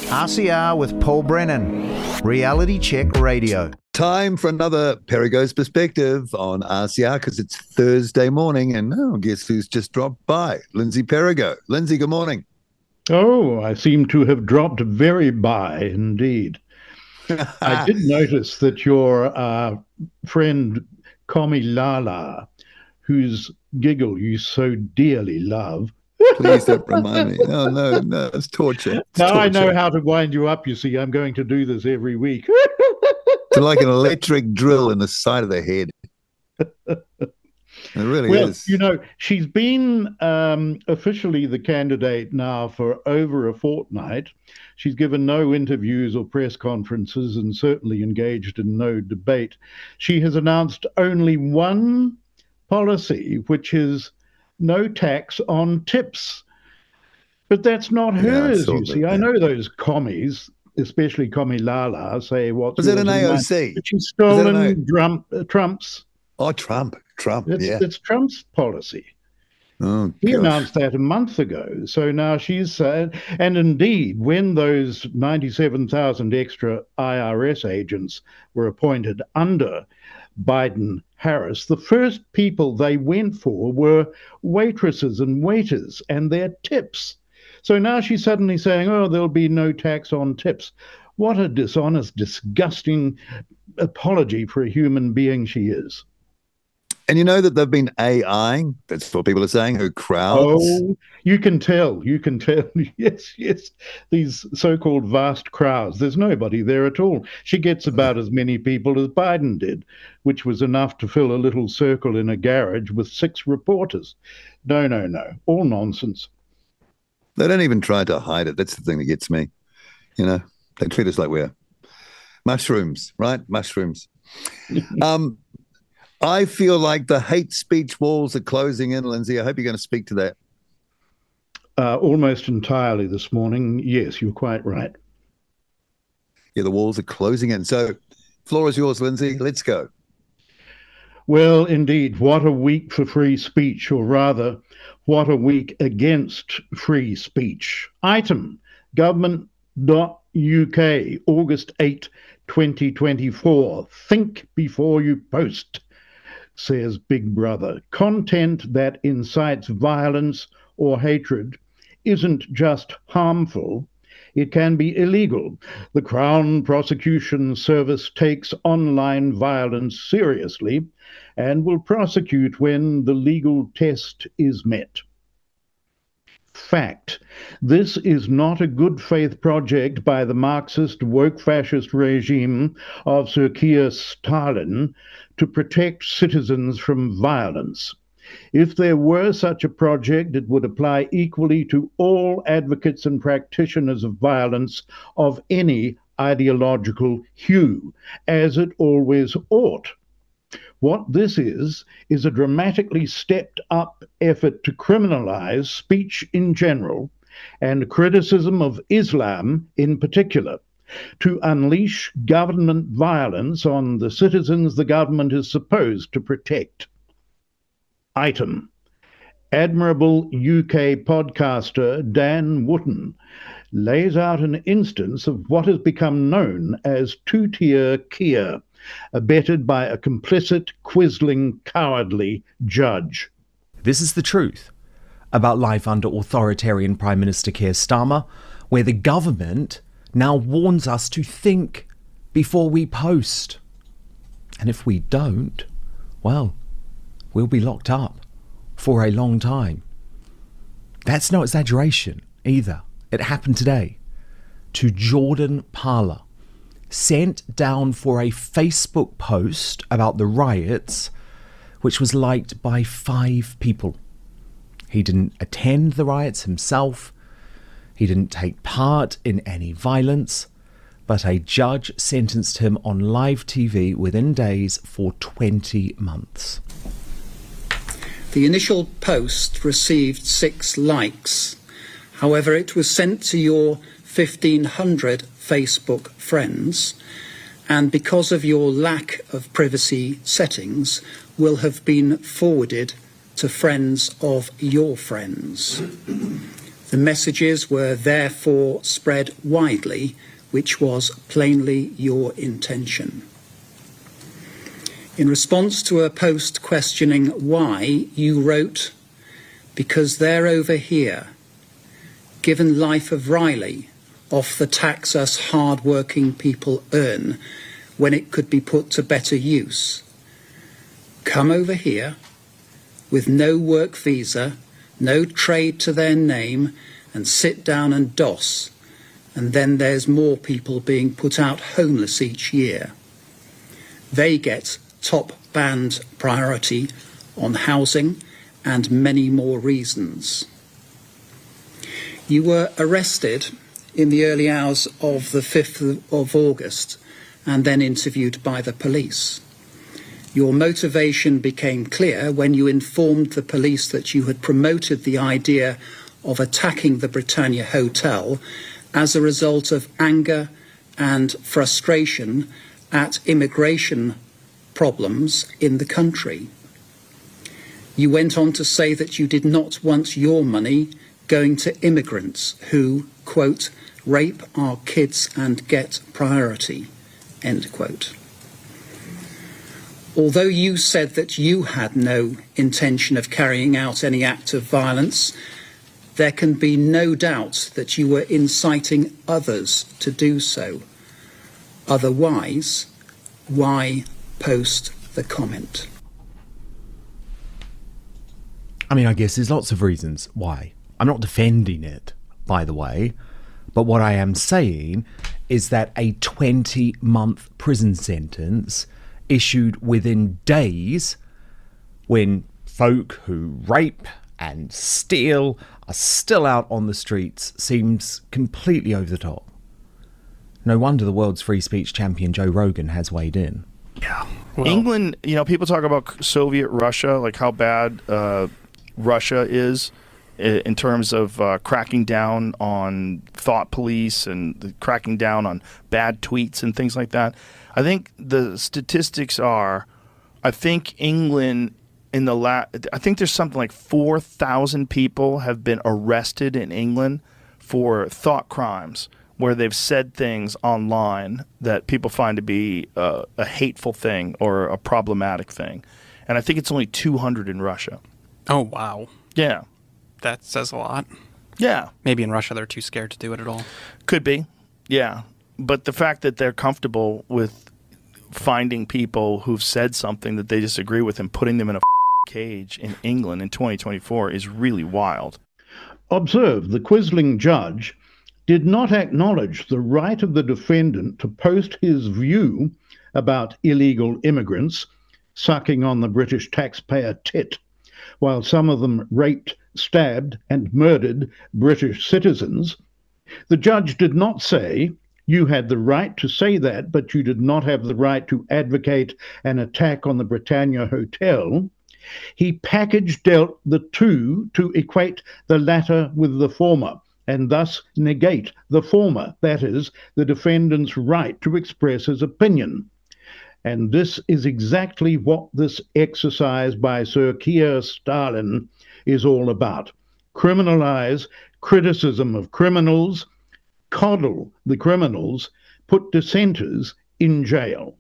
RCR with Paul Brennan, Reality Check Radio. Time for another Perigo's Perspective on RCR because it's Thursday morning and guess who's just dropped by? Lindsay Perigo. Lindsay, good morning. Oh, I seem to have dropped very by indeed. I did notice that your friend Komi Lala, whose giggle you so dearly love. Please don't remind me. No, it's torture. Now I know how to wind you up, you see. I'm going to do this every week. It's like an electric drill in the side of the head. It really is. You know, she's been officially the candidate now for over a fortnight. She's given no interviews or press conferences and certainly engaged in no debate. She has announced only one policy, which is no tax on tips. But that's not hers, you see. I know those commies, especially Komi Lala, say what's... Was it an AOC? But she's stolen Trump's. Oh, Trump. It's Trump's policy. Oh, he announced that a month ago. So now she's said, and indeed, when those 97,000 extra IRS agents were appointed under Biden-Harris, the first people they went for were waitresses and waiters and their tips. So now she's suddenly saying, oh, there'll be no tax on tips. What a dishonest, disgusting apology for a human being she is. And you know that they've been AIing, that's what people are saying, who crowds. Oh, you can tell. Yes. These so-called vast crowds. There's nobody there at all. She gets about as many people as Biden did, which was enough to fill a little circle in a garage with 6 reporters. No. All nonsense. They don't even try to hide it. That's the thing that gets me. You know, they treat us like we're mushrooms, right? Mushrooms. I feel like the hate speech walls are closing in, Lindsay. I hope you're going to speak to that. Almost entirely this morning. Yes, you're quite right. Yeah, the walls are closing in. So, floor is yours, Lindsay. Let's go. Well, indeed, what a week for free speech, or rather, what a week against free speech. Item, government.uk, August 8, 2024. Think before you post, says Big Brother. Content that incites violence or hatred isn't just harmful, it can be illegal. The Crown Prosecution Service takes online violence seriously and will prosecute when the legal test is met. Fact. This is not a good faith project by the Marxist woke fascist regime of Sir Keir Stalin to protect citizens from violence. If there were such a project, it would apply equally to all advocates and practitioners of violence of any ideological hue, as it always ought. What this is a dramatically stepped up effort to criminalize speech in general and criticism of Islam in particular, to unleash government violence on the citizens the government is supposed to protect. Item. Admirable UK podcaster Dan Wootton lays out an instance of what has become known as two-tier Keir, abetted by a complicit, quisling, cowardly judge. This is the truth about life under authoritarian Prime Minister Keir Starmer, where the government now warns us to think before we post. And if we don't, well, we'll be locked up for a long time. That's no exaggeration either. It happened today to Jordan Parler, sent down for a Facebook post about the riots, which was liked by 5 people. He didn't attend the riots himself. He didn't take part in any violence, but a judge sentenced him on live TV within days for 20 months. The initial post received 6 likes. However, it was sent to your 1,500 Facebook friends, and because of your lack of privacy settings, will have been forwarded to friends of your friends. The messages were therefore spread widely, which was plainly your intention. In response to a post questioning why, you wrote, "Because they're over here, given life of Riley, off the tax us hard-working people earn when it could be put to better use. Come over here with no work visa, no trade to their name, and sit down and doss, and then there's more people being put out homeless each year. They get top band priority on housing and many more reasons." You were arrested in the early hours of the 5th of August and then interviewed by the police. Your motivation became clear when you informed the police that you had promoted the idea of attacking the Britannia Hotel as a result of anger and frustration at immigration problems in the country. You went on to say that you did not want your money going to immigrants who, quote, rape our kids and get priority, end quote. Although you said that you had no intention of carrying out any act of violence, there can be no doubt that you were inciting others to do so. Otherwise, why post the comment? I mean, I guess there's lots of reasons why. I'm not defending it, by the way, but what I am saying is that a 20-month prison sentence issued within days, when folk who rape and steal are still out on the streets, seems completely over the top. No wonder the world's free speech champion Joe Rogan has weighed in. Yeah. Well, England, people talk about Soviet Russia, like how bad Russia is in terms of cracking down on thought police and cracking down on bad tweets and things like that. I think the statistics are, I think England I think there's something like 4,000 people have been arrested in England for thought crimes where they've said things online that people find to be a hateful thing or a problematic thing. And I think it's only 200 in Russia. Oh, wow. Yeah. That says a lot. Yeah. Maybe in Russia they're too scared to do it at all. Could be. Yeah. But the fact that they're comfortable with finding people who've said something that they disagree with and putting them in a cage in England in 2024 is really wild. Observe, the Quisling judge did not acknowledge the right of the defendant to post his view about illegal immigrants sucking on the British taxpayer tit, while some of them raped, stabbed, and murdered British citizens. The judge did not say, "You had the right to say that, but you did not have the right to advocate an attack on the Britannia Hotel." He package dealt the two to equate the latter with the former, and thus negate the former, that is, the defendant's right to express his opinion. And this is exactly what this exercise by Sir Keir Starlin is all about. Criminalize criticism of criminals, coddle the criminals, put dissenters in jail.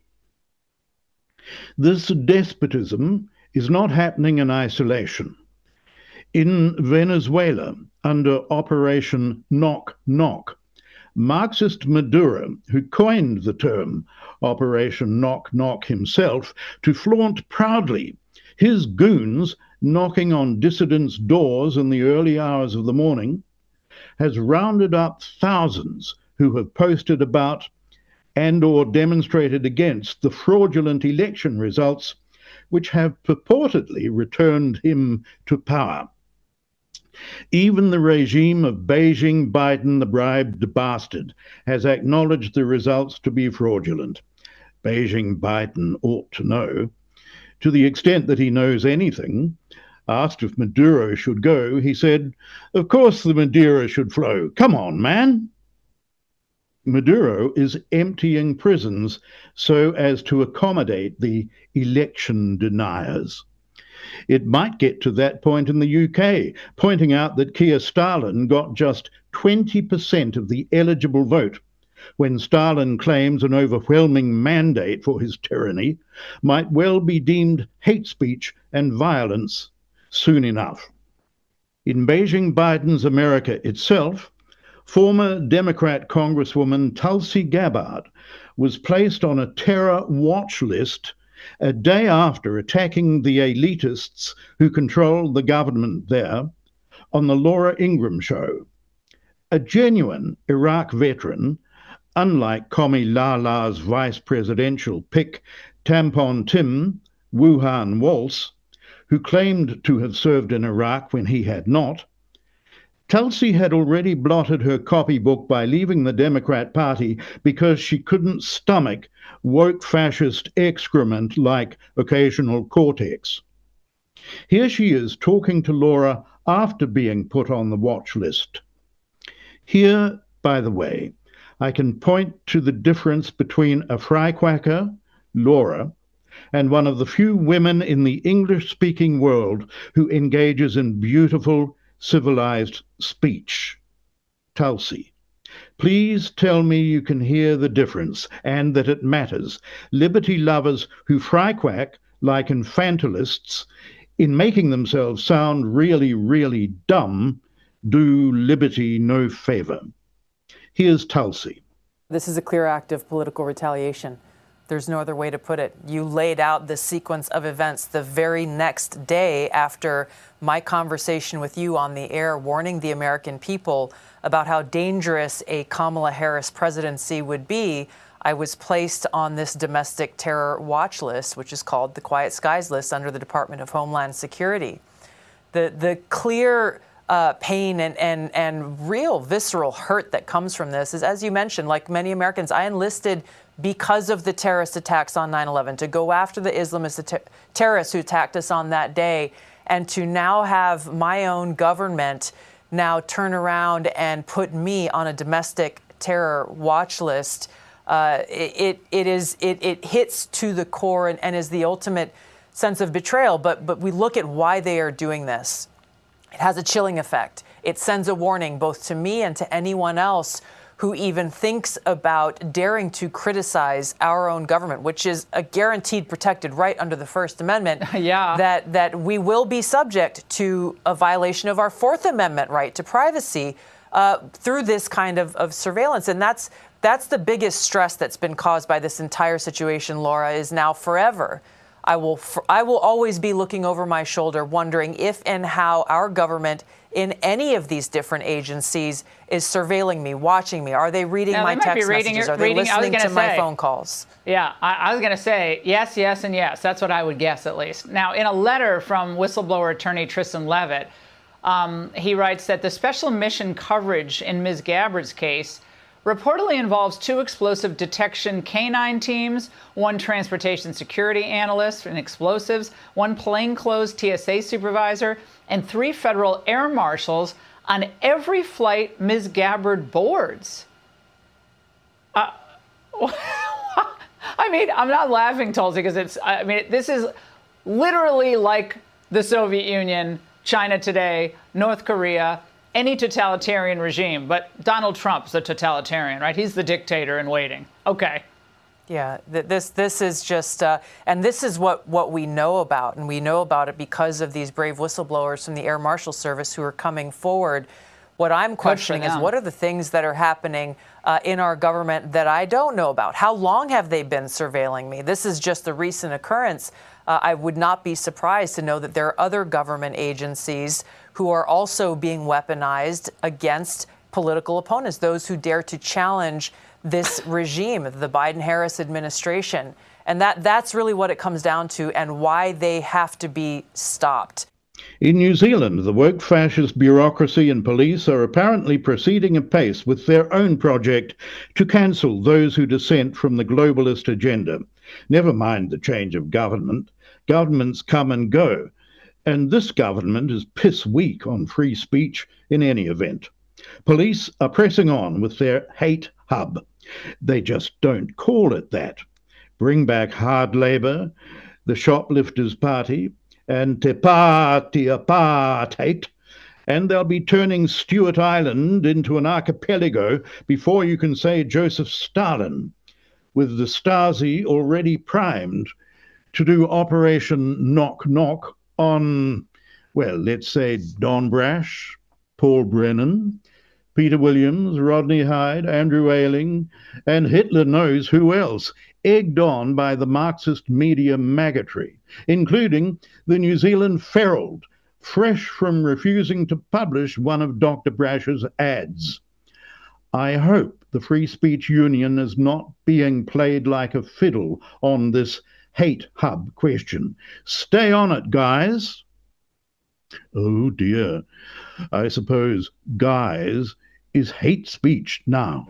This despotism is not happening in isolation. In Venezuela, under Operation Knock Knock, Marxist Maduro, who coined the term Operation Knock Knock himself to flaunt proudly his goons knocking on dissidents' doors in the early hours of the morning, has rounded up thousands who have posted about and or demonstrated against the fraudulent election results which have purportedly returned him to power. Even the regime of Beijing Biden, the bribed bastard, has acknowledged the results to be fraudulent. Beijing Biden ought to know. To the extent that he knows anything, asked if Maduro should go, he said, "Of course the Madeira should flow. Come on, man." Maduro is emptying prisons so as to accommodate the election deniers. It might get to that point in the UK, pointing out that Keir Stalin got just 20% of the eligible vote, when Stalin claims an overwhelming mandate for his tyranny might well be deemed hate speech and violence soon enough. In Beijing Biden's America itself, former Democrat Congresswoman Tulsi Gabbard was placed on a terror watch list a day after attacking the elitists who control the government there on the Laura Ingraham show. A genuine Iraq veteran, unlike Komi Lala's vice presidential pick, Tampon Tim Wuhan Waltz, who claimed to have served in Iraq when he had not, Tulsi had already blotted her copybook by leaving the Democrat Party because she couldn't stomach woke fascist excrement like occasional Cortex. Here she is talking to Laura after being put on the watch list. Here, by the way, I can point to the difference between a fryquacker, Laura, and one of the few women in the English-speaking world who engages in beautiful, civilized speech. Tulsi, please tell me you can hear the difference and that it matters. Liberty lovers who fryquack like infantilists in making themselves sound really, really dumb do liberty no favor. Here's Tulsi. This is a clear act of political retaliation. There's no other way to put it. You laid out the sequence of events the very next day after my conversation with you on the air, warning the American people about how dangerous a Kamala Harris presidency would be. I was placed on this domestic terror watch list, which is called the Quiet Skies list under the Department of Homeland Security. The clear pain and real visceral hurt that comes from this is, as you mentioned, like many Americans, I enlisted because of the terrorist attacks on 9/11, to go after the Islamist terrorists who attacked us on that day, and to now have my own government now turn around and put me on a domestic terror watch list. It hits to the core and is the ultimate sense of betrayal. But we look at why they are doing this. It has a chilling effect. It sends a warning both to me and to anyone else who even thinks about daring to criticize our own government, which is a guaranteed protected right under the First Amendment, that we will be subject to a violation of our Fourth Amendment right to privacy through this kind of surveillance. And that's the biggest stress that's been caused by this entire situation, Laura, is now forever. I will always be looking over my shoulder, wondering if and how our government in any of these different agencies is surveilling me, watching me. Are they reading my text messages? Are they listening to my phone calls? Yeah, I was going to say yes, yes, and yes. That's what I would guess, at least. Now, in a letter from whistleblower attorney Tristan Levitt, he writes that the special mission coverage in Ms. Gabbard's case reportedly involves 2 explosive detection canine teams, 1 transportation security analyst in explosives, 1 plainclothes TSA supervisor, and 3 federal air marshals on every flight Ms. Gabbard boards. I mean, I'm not laughing, Tulsi, because this is literally like the Soviet Union, China today, North Korea, any totalitarian regime. But Donald Trump's a totalitarian, right? He's the dictator in waiting. Okay. Yeah, this is just, and this is what we know about, and we know about it because of these brave whistleblowers from the Air Marshal Service who are coming forward. What I'm questioning is, what are the things that are happening in our government that I don't know about? How long have they been surveilling me? This is just a recent occurrence. I would not be surprised to know that there are other government agencies who are also being weaponized against political opponents, those who dare to challenge this regime, the Biden-Harris administration. And that's really what it comes down to and why they have to be stopped. In New Zealand, the woke fascist bureaucracy and police are apparently proceeding apace with their own project to cancel those who dissent from the globalist agenda. Never mind the change of government. Governments come and go, and this government is piss weak on free speech in any event. Police are pressing on with their hate hub. They just don't call it that. Bring back hard labour, the shoplifters' party, and Te Pāti Apartheid, and they'll be turning Stewart Island into an archipelago before you can say Joseph Stalin, with the Stasi already primed to do Operation Knock Knock on, well, let's say Don Brash, Paul Brennan, Peter Williams, Rodney Hyde, Andrew Ailing, and Hitler knows who else, egged on by the Marxist media maggotry, including the New Zealand Herald, fresh from refusing to publish one of Dr. Brash's ads. I hope the Free Speech Union is not being played like a fiddle on this hate hub question. Stay on it, guys. Oh dear, I suppose guys is hate speech now.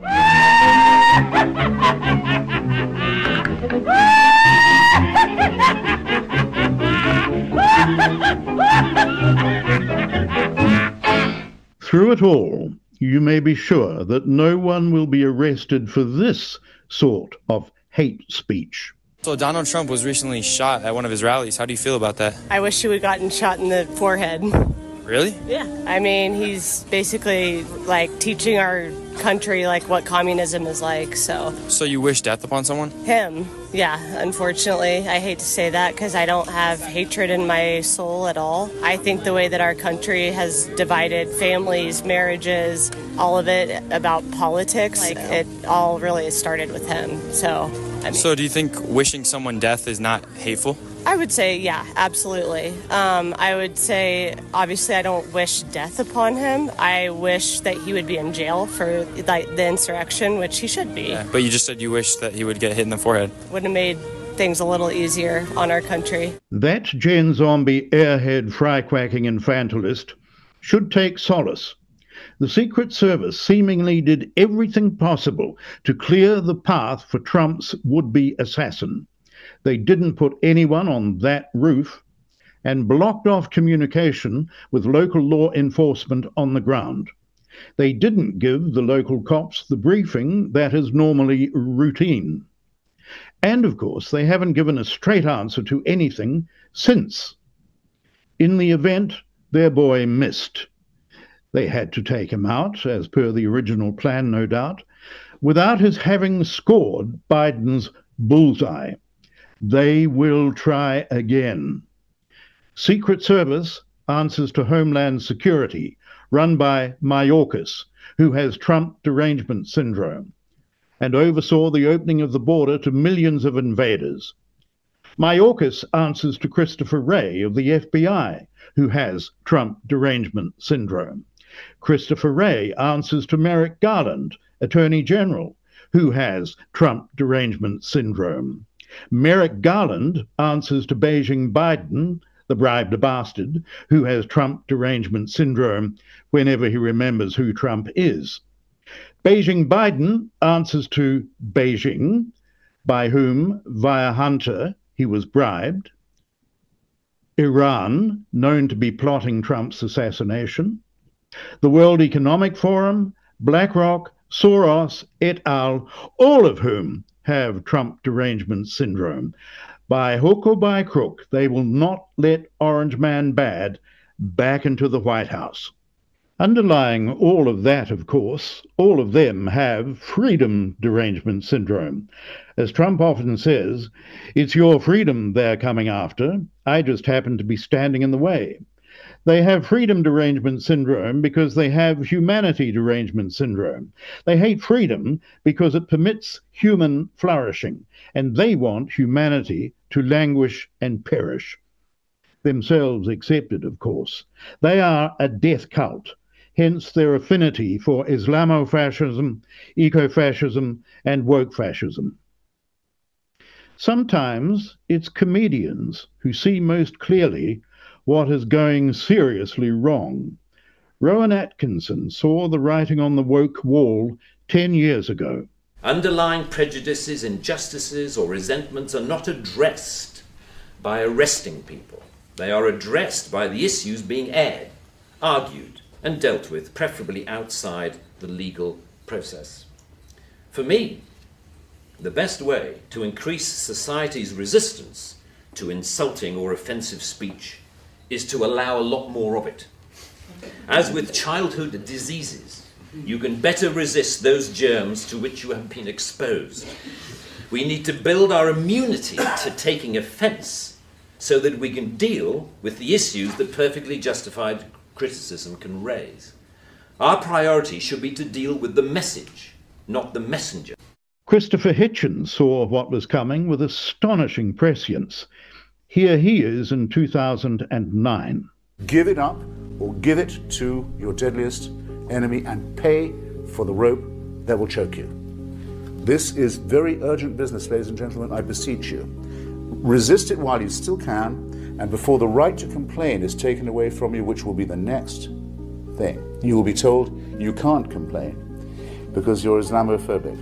Through it all, you may be sure that no one will be arrested for this sort of hate speech. So Donald Trump was recently shot at one of his rallies. How do you feel about that? I wish he would have gotten shot in the forehead. Really? Yeah. I mean, he's basically like teaching our country like what communism is like, so. So you wish death upon someone? Him. Yeah, unfortunately. I hate to say that because I don't have hatred in my soul at all. I think the way that our country has divided families, marriages, all of it about politics, like it all really started with him. So, I mean, so do you think wishing someone death is not hateful? I would say, yeah, absolutely. I would say, obviously, I don't wish death upon him. I wish that he would be in jail for the insurrection, which he should be. Yeah, but you just said you wish that he would get hit in the forehead. Would have made things a little easier on our country. That Gen Zombie airhead fry-quacking infantilist should take solace. The Secret Service seemingly did everything possible to clear the path for Trump's would-be assassin. They didn't put anyone on that roof and blocked off communication with local law enforcement on the ground. They didn't give the local cops the briefing that is normally routine. And, of course, they haven't given a straight answer to anything since. In the event, their boy missed. They had to take him out, as per the original plan, no doubt, without his having scored Biden's bullseye. They will try again. Secret Service answers to Homeland Security, run by Mayorkas, who has Trump derangement syndrome, and oversaw the opening of the border to millions of invaders. Mayorkas answers to Christopher Wray of the FBI, who has Trump derangement syndrome. Christopher Wray answers to Merrick Garland, Attorney General, who has Trump derangement syndrome. Merrick Garland answers to Beijing Biden, the bribed bastard, who has Trump derangement syndrome whenever he remembers who Trump is. Beijing Biden answers to Beijing, by whom, via Hunter, he was bribed. Iran, known to be plotting Trump's assassination. The World Economic Forum, BlackRock, Soros, et al., all of whom have Trump derangement syndrome. By hook or by crook, they will not let Orange Man Bad back into the White House. Underlying all of that, of course, all of them have freedom derangement syndrome. As Trump often says, it's your freedom they're coming after. I just happen to be standing in the way. They have freedom derangement syndrome because they have humanity derangement syndrome. They hate freedom because it permits human flourishing, and they want humanity to languish and perish. Themselves accepted, of course. They are a death cult, hence their affinity for Islamofascism, ecofascism, and woke fascism. Sometimes it's comedians who see most clearly what is going seriously wrong. Rowan Atkinson saw the writing on the woke wall 10 years ago. Underlying prejudices, injustices, or resentments are not addressed by arresting people. They are addressed by the issues being aired, argued, and dealt with, preferably outside the legal process. For me, the best way to increase society's resistance to insulting or offensive speech is to allow a lot more of it. As with childhood diseases, you can better resist those germs to which you have been exposed. We need to build our immunity to taking offence so that we can deal with the issues that perfectly justified criticism can raise. Our priority should be to deal with the message, not the messenger. Christopher Hitchens saw what was coming with astonishing prescience. Here he is in 2009. Give it up or give it to your deadliest enemy and pay for the rope that will choke you. This is very urgent business, ladies and gentlemen, I beseech you. Resist it while you still can, and before the right to complain is taken away from you, which will be the next thing. You will be told you can't complain because you're Islamophobic.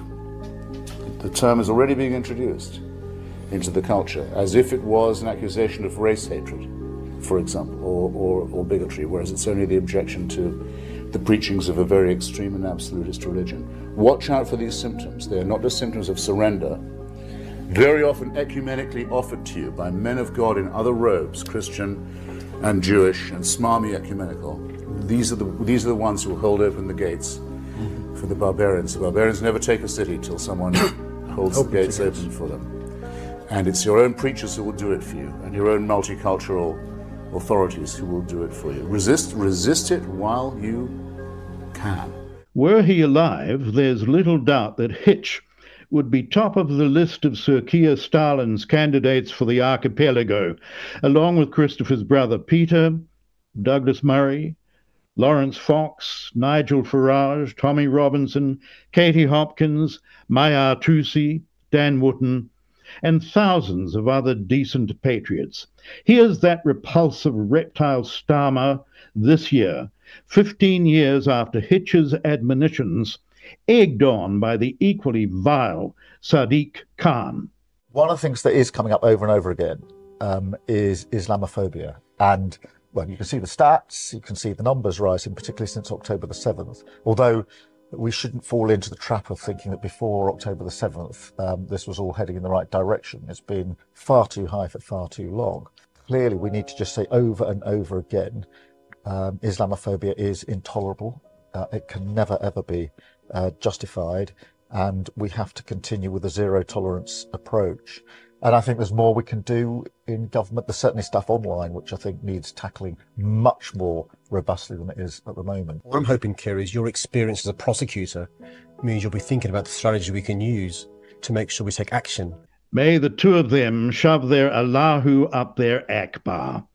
The term is already being introduced into the culture as if it was an accusation of race hatred, for example, or bigotry, whereas it's only the objection to the preachings of a very extreme and absolutist religion. Watch out for these symptoms. They are not just symptoms of surrender, very often ecumenically offered to you by men of God in other robes, Christian and Jewish and smarmy ecumenical. These are the ones who will hold open the gates for the barbarians. The barbarians never take a city till someone holds the gates open for them. And it's your own preachers who will do it for you, and your own multicultural authorities who will do it for you. Resist it while you can. Were he alive, there's little doubt that Hitch would be top of the list of Sir Keir Starlin's candidates for the archipelago, along with Christopher's brother Peter, Douglas Murray, Lawrence Fox, Nigel Farage, Tommy Robinson, Katie Hopkins, Maya Tusi, Dan Wootton, and thousands of other decent patriots. Here's that repulsive reptile Starmer this year, 15 years after Hitch's admonitions, egged on by the equally vile Sadiq Khan. One of the things that is coming up over and over again is Islamophobia. And, well, you can see the stats, you can see the numbers rising, particularly since October the 7th. Although we shouldn't fall into the trap of thinking that before October the 7th, this was all heading in the right direction. It's been far too high for far too long. Clearly, we need to just say over and over again, Islamophobia is intolerable. It can never, ever be justified. And we have to continue with a zero tolerance approach. And I think there's more we can do in government. There's certainly stuff online which I think needs tackling much more robustly than it is at the moment. What I'm hoping, Keir, is your experience as a prosecutor means you'll be thinking about the strategy we can use to make sure we take action. May the two of them shove their Allahu up their Akbar.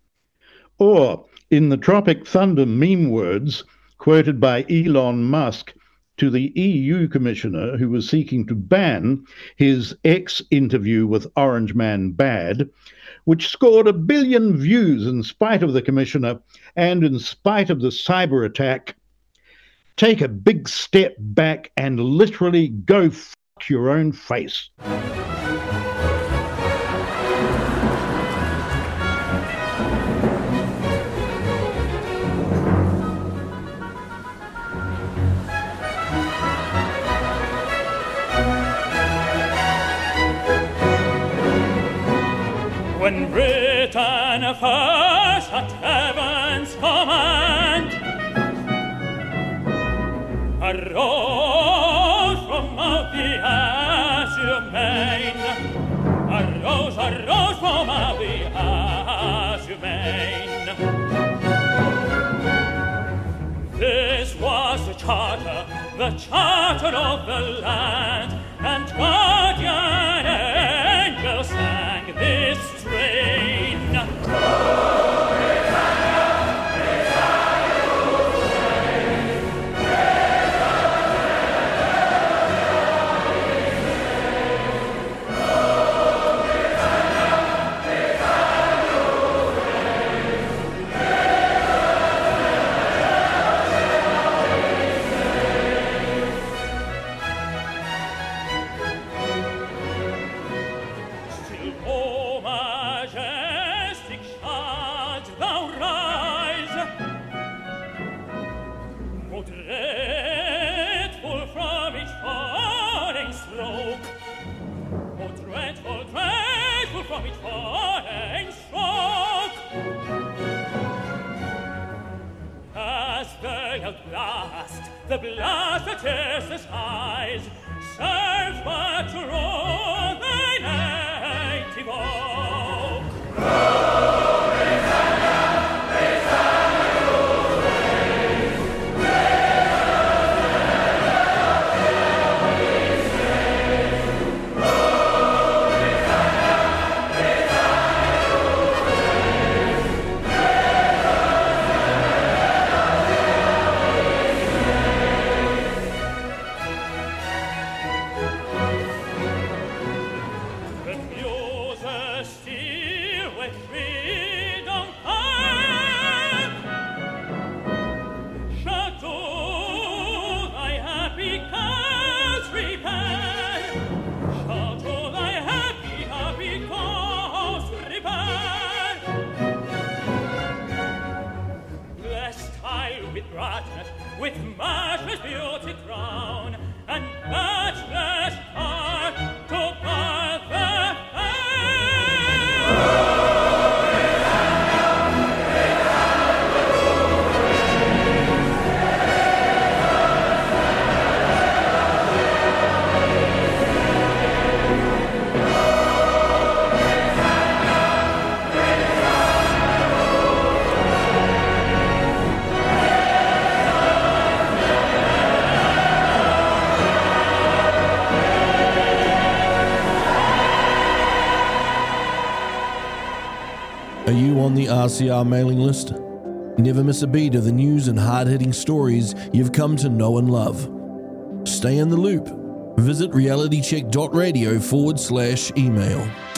Or, in the Tropic Thunder meme words quoted by Elon Musk to the EU commissioner who was seeking to ban his ex-interview with Orange Man Bad, which scored 1 billion views in spite of the commissioner and in spite of the cyber attack, take a big step back and literally go f*** your own face. When Britain first at heaven's command arose from out the azure main, arose from out the azure main. This was the charter of the land, and guardian angels sang this strain. From its falling stroke, at last the blast that tears the skies serves but to roll thy native oak. With matchless beauty crown and matchless heart to guard the Are you on the RCR mailing list? Never miss a beat of the news and hard-hitting stories you've come to know and love. Stay in the loop. Visit realitycheck.radio/email.